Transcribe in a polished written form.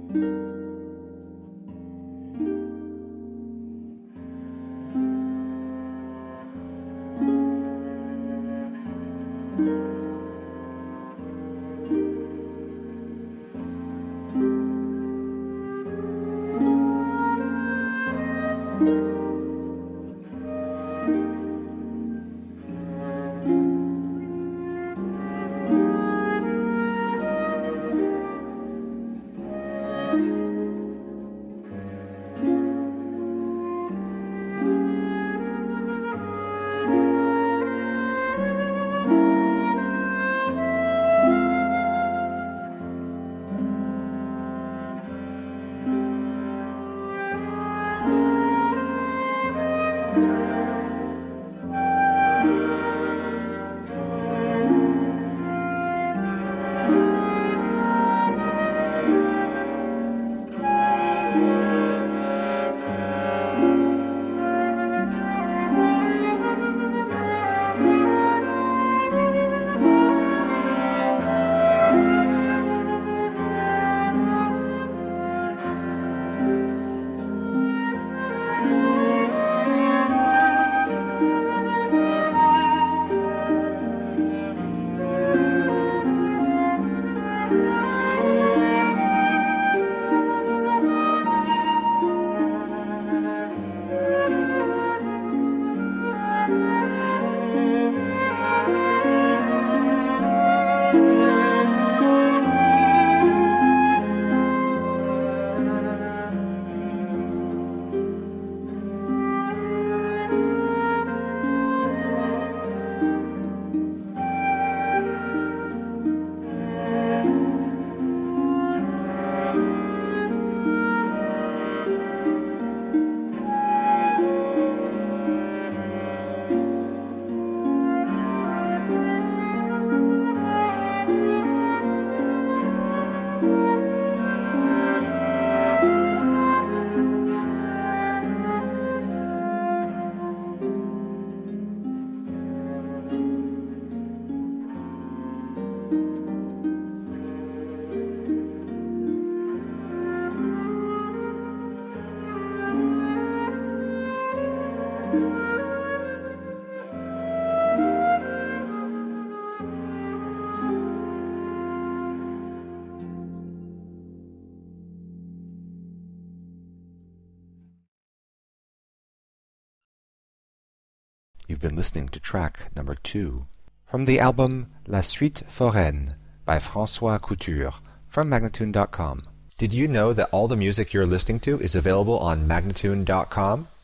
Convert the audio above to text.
You've been listening to track number 2 from the album La Suite Foraine by François Couture from Magnatune.com. Did you know that all the music you're listening to is available on Magnatune.com?